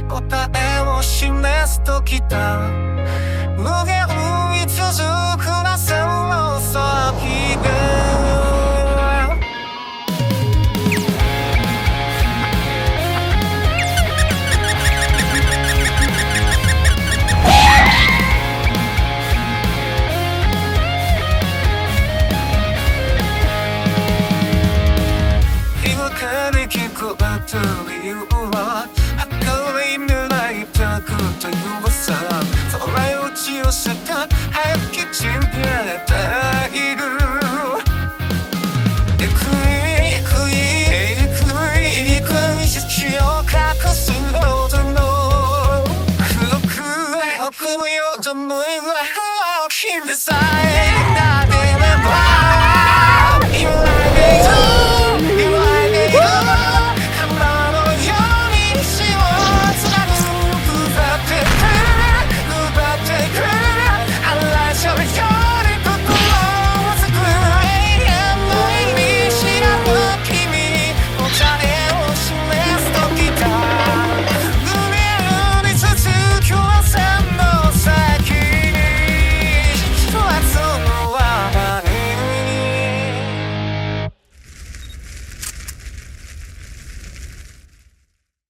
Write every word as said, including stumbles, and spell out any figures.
答えを示すときだ。無限に続く謎の先で聞こえた理由は明るい未来だくという噂。空へ打ち寄せた早き地平たいる。ゆっくりゆっくりゆっくりゆっくり土を隠すほどの黒く奥よどむいは大きなさい